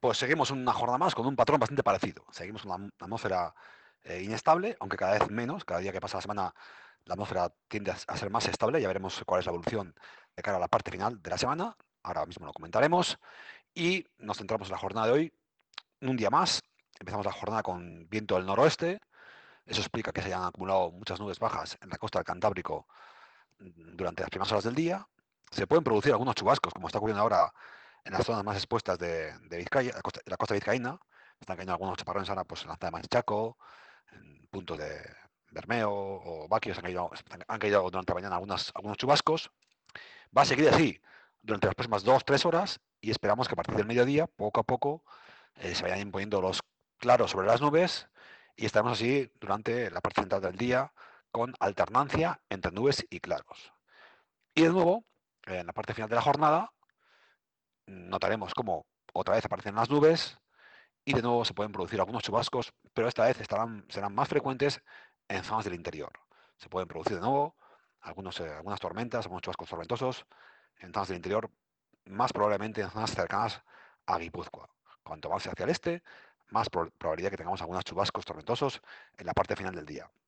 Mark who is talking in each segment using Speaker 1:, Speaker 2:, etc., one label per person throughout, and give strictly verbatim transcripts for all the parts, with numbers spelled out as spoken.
Speaker 1: Pues seguimos una jornada más con un patrón bastante parecido. Seguimos una una atmósfera, eh, inestable, aunque cada vez menos. Cada día que pasa la semana, la atmósfera tiende a a ser más estable. Ya veremos cuál es la evolución de cara a la parte final de la semana. Ahora mismo lo comentaremos. Y nos centramos en la jornada de hoy. Un día más. Empezamos la jornada con viento del noroeste. Eso explica que se hayan acumulado muchas nubes bajas en la costa del Cantábrico mm, durante las primeras horas del día. Se pueden producir algunos chubascos, como está ocurriendo ahora en las zonas más expuestas de, de Vizcaya, la costa, la costa vizcaína. Están cayendo algunos chaparrones ahora pues, en la zona de Manchaco, en puntos de Bermeo o Baquios. Han caído, han caído durante la mañana algunas, algunos chubascos. Va a seguir así durante las próximas dos tres horas y esperamos que a partir del mediodía, poco a poco, eh, se vayan imponiendo los claros sobre las nubes y estaremos así durante la parte central del día con alternancia entre nubes y claros. Y de nuevo, en la parte final de la jornada, notaremos cómo otra vez aparecen las nubes y de nuevo se pueden producir algunos chubascos, pero esta vez estarán, serán más frecuentes en zonas del interior. Se pueden producir de nuevo algunos, eh, algunas tormentas, algunos chubascos tormentosos en zonas del interior, más probablemente en zonas cercanas a Guipúzcoa. Cuanto más hacia el este, más pro- probabilidad que tengamos algunos chubascos tormentosos en la parte final del día.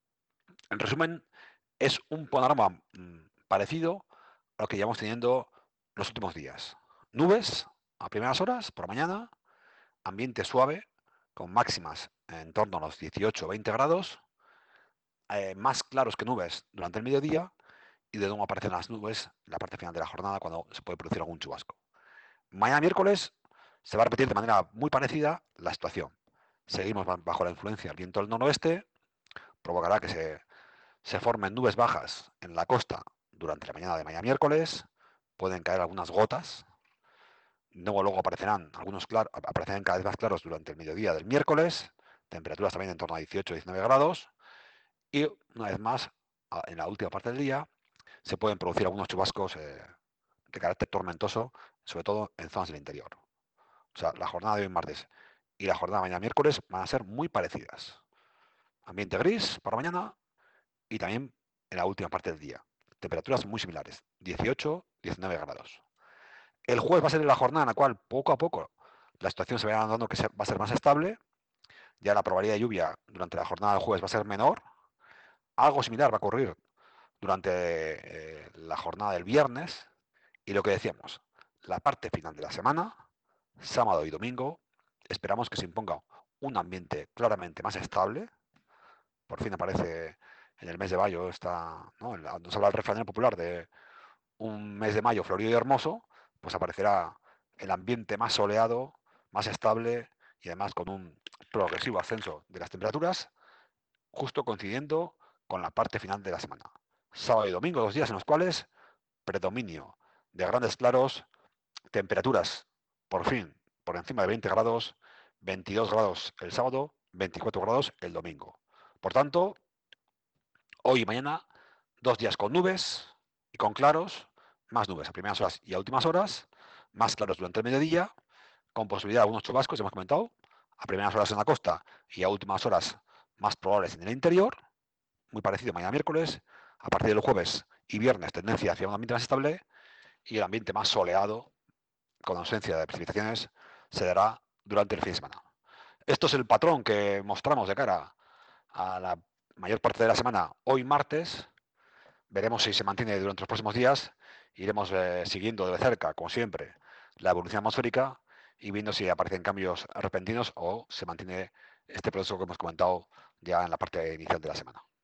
Speaker 1: En resumen, es un panorama mm, parecido a lo que llevamos teniendo los últimos días. Nubes a primeras horas, por la mañana, ambiente suave, con máximas en torno a los dieciocho o veinte grados, eh, más claros que nubes durante el mediodía, y de nuevo aparecen las nubes en la parte final de la jornada cuando se puede producir algún chubasco. Mañana miércoles se va a repetir de manera muy parecida la situación. Seguimos bajo la influencia del viento del noroeste, provocará que se se formen nubes bajas en la costa durante la mañana de mañana miércoles, pueden caer algunas gotas, luego, luego aparecerán algunos clar- aparecerán cada vez más claros durante el mediodía del miércoles, temperaturas también en torno a dieciocho o diecinueve grados, y una vez más, a- en la última parte del día, se pueden producir algunos chubascos eh, de carácter tormentoso, sobre todo en zonas del interior. O sea, la jornada de hoy martes y la jornada de mañana miércoles van a ser muy parecidas. Ambiente gris para mañana, y también en la última parte del día. Temperaturas muy similares, dieciocho, diecinueve grados. El jueves va a ser la jornada en la cual poco a poco la situación se va dando que va a ser más estable. Ya la probabilidad de lluvia durante la jornada del jueves va a ser menor. Algo similar va a ocurrir durante eh, la jornada del viernes. Y lo que decíamos, la parte final de la semana, sábado y domingo, esperamos que se imponga un ambiente claramente más estable. Por fin aparece en el mes de mayo, está, ¿no? Nos habla el refrán popular de un mes de mayo florido y hermoso, pues aparecerá el ambiente más soleado, más estable y además con un progresivo ascenso de las temperaturas, justo coincidiendo con la parte final de la semana. Sábado y domingo, dos días en los cuales predominio de grandes claros, temperaturas por fin por encima de veinte grados, veintidós grados el sábado, veinticuatro grados el domingo. Por tanto, hoy y mañana, dos días con nubes y con claros, más nubes a primeras horas y a últimas horas, más claros durante el mediodía, con posibilidad de algunos chubascos, hemos comentado, a primeras horas en la costa y a últimas horas más probables en el interior, muy parecido mañana miércoles, a partir del jueves y viernes tendencia hacia un ambiente más estable y el ambiente más soleado, con ausencia de precipitaciones, se dará durante el fin de semana. Esto es el patrón que mostramos de cara a la mayor parte de la semana hoy martes. Veremos si se mantiene durante los próximos días. Iremos eh, siguiendo de cerca, como siempre, la evolución atmosférica y viendo si aparecen cambios repentinos o se mantiene este proceso que hemos comentado ya en la parte inicial de la semana.